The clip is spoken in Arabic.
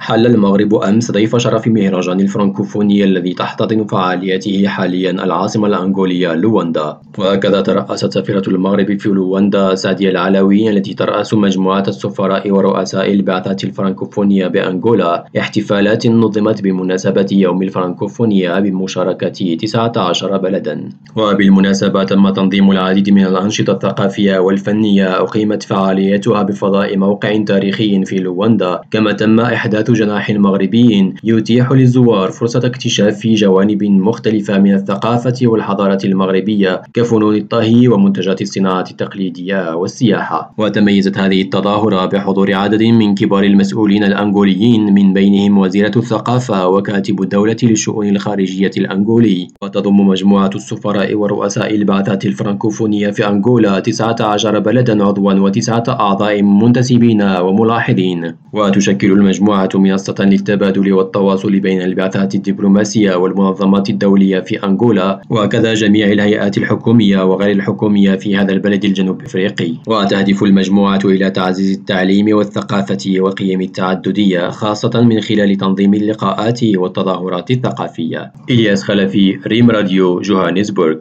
حل المغرب أمس ضيف شرف مهرجان الفرنكوفونية الذي تحتضن فعالياته حاليا العاصمة الأنغولية لواندا. وهكذا ترأست سفيرة المغرب في لواندا سعدية العلوي التي ترأس مجموعة السفراء ورؤساء البعثات الفرنكوفونية بأنغولا احتفالات نظمت بمناسبة يوم الفرنكوفونية بمشاركة 19 بلدا. وبالمناسبة تم تنظيم العديد من الأنشطة الثقافية والفنية أقيمت فعالياتها بفضاء موقع تاريخي في لواندا، كما تم إحداث جناح مغربي يتيح للزوار فرصة اكتشاف جوانب مختلفة من الثقافة والحضارة المغربية كفنون الطهي ومنتجات الصناعة التقليدية والسياحة. وتميزت هذه التظاهرة بحضور عدد من كبار المسؤولين الأنغوليين من بينهم وزيرة الثقافة وكاتب الدولة للشؤون الخارجية الأنغولي. وتضم مجموعة السفراء ورؤساء البعثات الفرنكوفونية في أنغولا 19 بلدا عضوا و9 أعضاء منتسبين وملاحظين. وتشكل المجموعة منصة للتبادل والتواصل بين البعثات الدبلوماسية والمنظمات الدولية في أنغولا وكذا جميع الهيئات الحكومية وغير الحكومية في هذا البلد الجنوب أفريقي. وتهدف المجموعة إلى تعزيز التعليم والثقافة وقيم التعددية خاصة من خلال تنظيم اللقاءات والتظاهرات الثقافية. إلياس خلفي، ريم راديو، جوهانسبورغ.